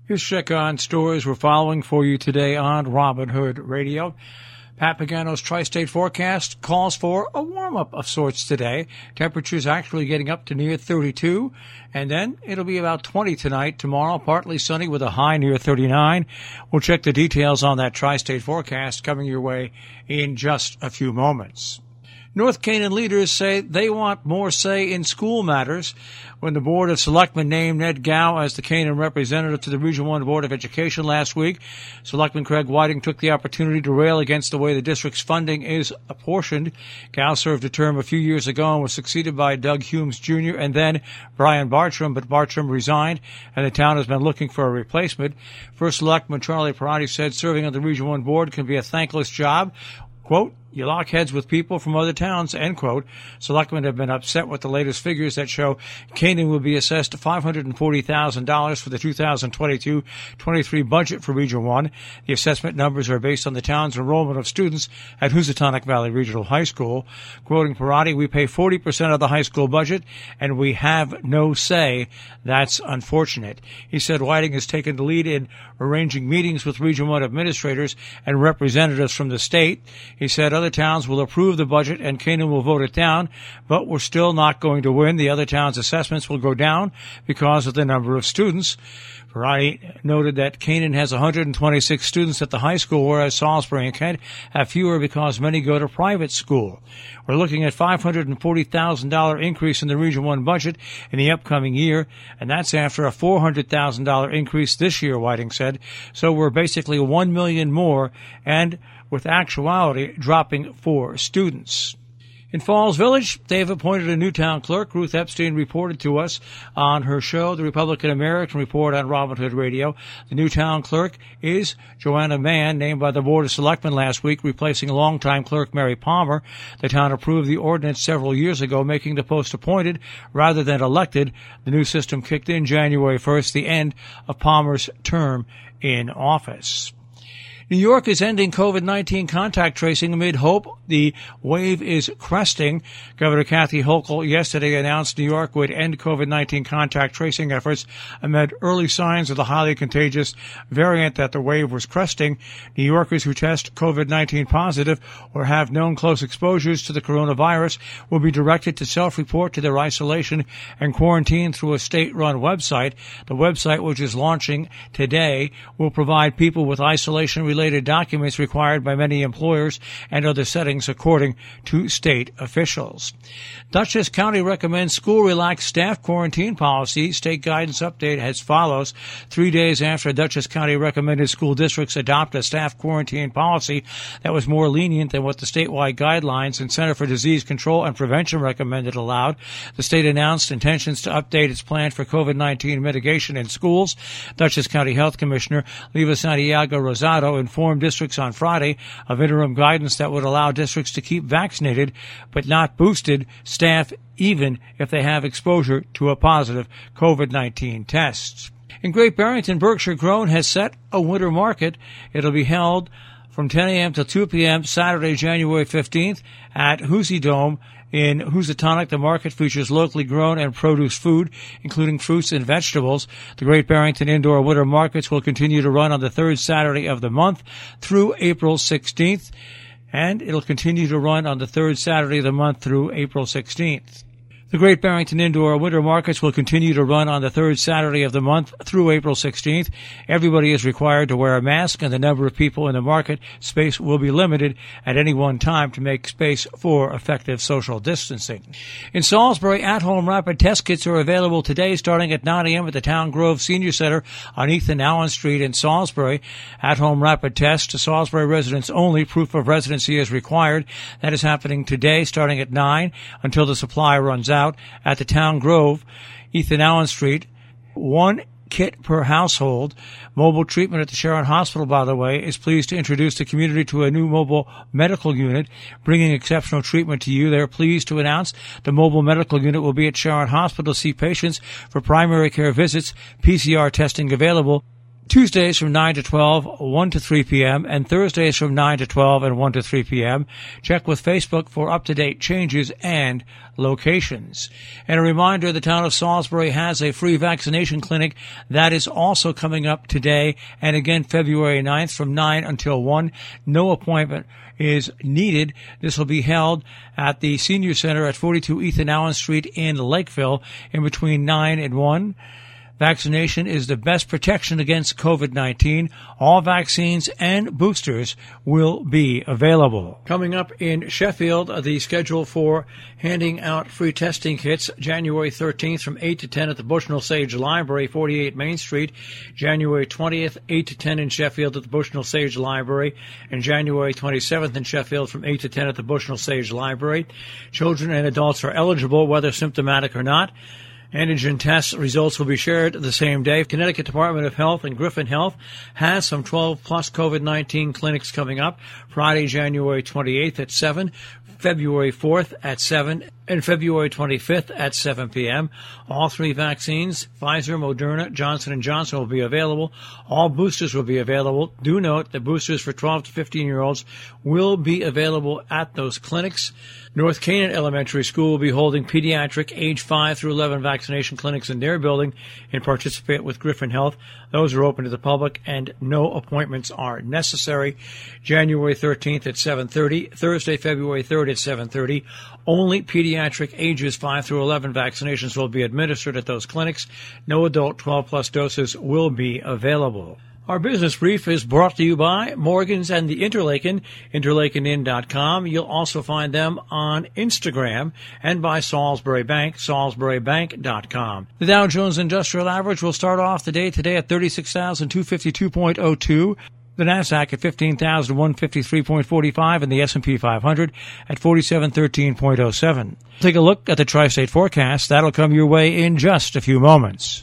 Here's check on stories we're following for you today on Robin Hood Radio. Pat Pagano's Tri-State forecast calls for a warm-up of sorts today. Temperatures actually getting up to near 32, and then it'll be about 20 tonight. Tomorrow, partly sunny with a high near 39. We'll check the details on that Tri-State forecast coming your way in just a few moments. North Canaan leaders say they want more say in school matters. When the Board of Selectmen named Ned Gow as the Canaan representative to the Region 1 Board of Education last week, Selectman Craig Whiting took the opportunity to rail against the way the district's funding is apportioned. Gow served a term a few years ago and was succeeded by Doug Humes Jr. and then Brian Bartram, but Bartram resigned, and the town has been looking for a replacement. First Selectman Charlie Parati said serving on the Region 1 Board can be a thankless job. Quote, you lock heads with people from other towns, end quote. Selectmen have been upset with the latest figures that show Canaan will be assessed $540,000 for the 2022-23 budget for Region 1. The assessment numbers are based on the town's enrollment of students at Housatonic Valley Regional High School. Quoting Parati, we pay 40% of the high school budget, and we have no say. That's unfortunate. He said Whiting has taken the lead in arranging meetings with Region 1 administrators and representatives from the state. He said other towns will approve the budget and Canaan will vote it down, but we're still not going to win. The other towns' assessments will go down because of the number of students. Parati noted that Canaan has 126 students at the high school, whereas Salisbury and Kent have fewer because many go to private school. We're looking at $540,000 increase in the Region 1 budget in the upcoming year, and that's after a $400,000 increase this year, Whiting said. So we're basically $1 million more, and with actuality dropping for students. In Falls Village, they've appointed a new town clerk. Ruth Epstein reported to us on her show, The Republican American Report on Robin Hood Radio. The new town clerk is Joanna Mann, named by the Board of Selectmen last week, replacing longtime clerk Mary Palmer. The town approved the ordinance several years ago, making the post appointed rather than elected. The new system kicked in January 1st, the end of Palmer's term in office. New York is ending COVID-19 contact tracing amid hope the wave is cresting. Governor Kathy Hochul yesterday announced New York would end COVID-19 contact tracing efforts amid early signs of the highly contagious variant that the wave was cresting. New Yorkers who test COVID-19 positive or have known close exposures to the coronavirus will be directed to self-report to their isolation and quarantine through a state-run website. The website, which is launching today, will provide people with isolation-related documents required by many employers and other settings, according to state officials. Dutchess County recommends school relaxed staff quarantine policy. State guidance update as follows. 3 days after Dutchess County recommended school districts adopt a staff quarantine policy that was more lenient than what the statewide guidelines and Center for Disease Control and Prevention recommended allowed, the state announced intentions to update its plan for COVID-19 mitigation in schools. Dutchess County Health Commissioner Leva Santiago Rosado informed districts on Friday of interim guidance that would allow districts to keep vaccinated but not boosted staff even if they have exposure to a positive COVID-19 test. In Great Barrington, Berkshire Grown has set a winter market. It'll be held from 10 a.m. till 2 p.m. Saturday, January 15th at Hussey Dome in Housatonic. The market features locally grown and produce food, including fruits and vegetables. The Great Barrington Indoor Winter Markets will continue to run on the third Saturday of the month through April 16th, and it'll continue to run on the third Saturday of the month through April 16th. The Great Barrington Indoor Winter Markets will continue to run on the third Saturday of the month through April 16th. Everybody is required to wear a mask, and the number of people in the market space will be limited at any one time to make space for effective social distancing. In Salisbury, at-home rapid test kits are available today starting at 9 a.m. at the Town Grove Senior Center on Ethan Allen Street in Salisbury. At-home rapid test to Salisbury residents only. Proof of residency is required. That is happening today starting at 9 until the supply runs out at the Town Grove, Ethan Allen Street. 1 kit per household. Mobile treatment at the Sharon Hospital, by the way, is pleased to introduce the community to a new mobile medical unit, bringing exceptional treatment to you. They're pleased to announce the mobile medical unit will be at Sharon Hospital to see patients for primary care visits, PCR testing available. Tuesdays from 9 to 12, 1 to 3 p.m., and Thursdays from 9 to 12 and 1 to 3 p.m. Check with Facebook for up-to-date changes and locations. And a reminder, the town of Salisbury has a free vaccination clinic that is also coming up today and again February 9th from 9 until 1. No appointment is needed. This will be held at the Senior Center at 42 Ethan Allen Street in Lakeville in between 9 and 1. Vaccination is the best protection against COVID-19. All vaccines and boosters will be available. Coming up in Sheffield, the schedule for handing out free testing kits, January 13th from 8 to 10 at the Bushnell Sage Library, 48 Main Street. January 20th, 8 to 10 in Sheffield at the Bushnell Sage Library. And January 27th in Sheffield from 8 to 10 at the Bushnell Sage Library. Children and adults are eligible, whether symptomatic or not. Antigen test results will be shared the same day. Connecticut Department of Health and Griffin Health has some 12-plus COVID-19 clinics coming up. Friday, January 28th at 7, February 4th at 7, and February 25th at 7 p.m. All three vaccines, Pfizer, Moderna, Johnson & Johnson, will be available. All boosters will be available. Do note that boosters for 12 to 15-year-olds will be available at those clinics. North Canaan Elementary School will be holding pediatric age 5 through 11 vaccination clinics in their building and participate with Griffin Health. Those are open to the public and no appointments are necessary. January 13th at 7:30, Thursday, February 3rd at 7:30. Only pediatric ages 5 through 11 vaccinations will be administered at those clinics. No adult 12-plus doses will be available. Our business brief is brought to you by Morgan's and the Interlaken, interlakenin.com. You'll also find them on Instagram, and by Salisbury Bank, salisburybank.com. The Dow Jones Industrial Average will start off the day today at 36,252.02. The Nasdaq at 15,153.45 and the S&P 500 at 4713.07. Take a look at the Tri-State forecast. That'll come your way in just a few moments.